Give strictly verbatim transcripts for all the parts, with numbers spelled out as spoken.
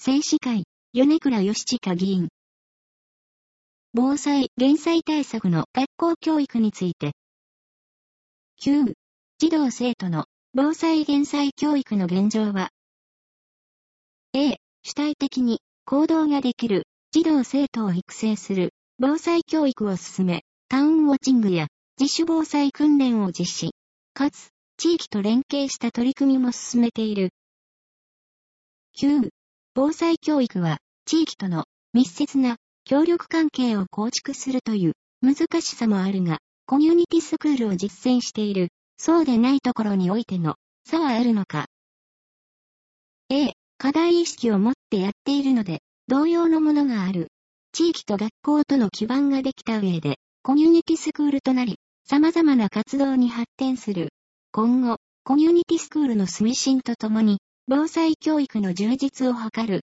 政士会、米倉義親議員。防災・減災対策の学校教育について。きゅう. 児童生徒の防災・減災教育の現状は、A. 主体的に行動ができる児童生徒を育成する防災教育を進め、タウンウォッチングや自主防災訓練を実施、かつ地域と連携した取り組みも進めている。きゅう. 防災教育は地域との密接な協力関係を構築するという難しさもあるが、コミュニティスクールを実践している、そうでないところにおいての差はあるのか。A. 課題意識を持ってやっているので、同様のものがある。地域と学校との基盤ができた上で、コミュニティスクールとなり、様々な活動に発展する。今後、コミュニティスクールの推進とともに、防災教育の充実を図る。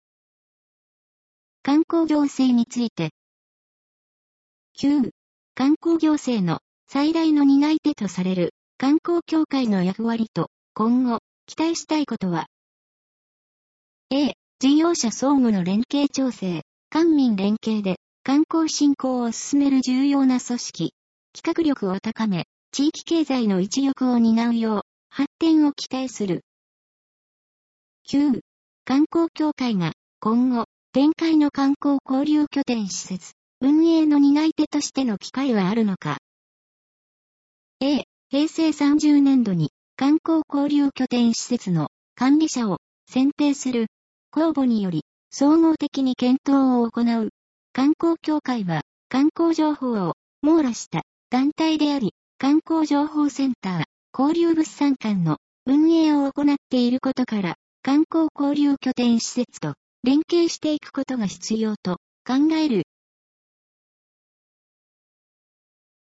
観光行政について。きゅう. 観光行政の最大の担い手とされる観光協会の役割と今後期待したいことは A. 事業者相互の連携調整、官民連携で観光振興を進める重要な組織、企画力を高め、地域経済の一翼を担うよう発展を期待する。きゅう. 観光協会が今後、展開の観光交流拠点施設、運営の担い手としての機会はあるのか。A. 平成さんじゅうねんどに観光交流拠点施設の管理者を選定する公募により総合的に検討を行う。観光協会は観光情報を網羅した団体であり、観光情報センター、交流物産館の運営を行っていることから、観光交流拠点施設と連携していくことが必要と考える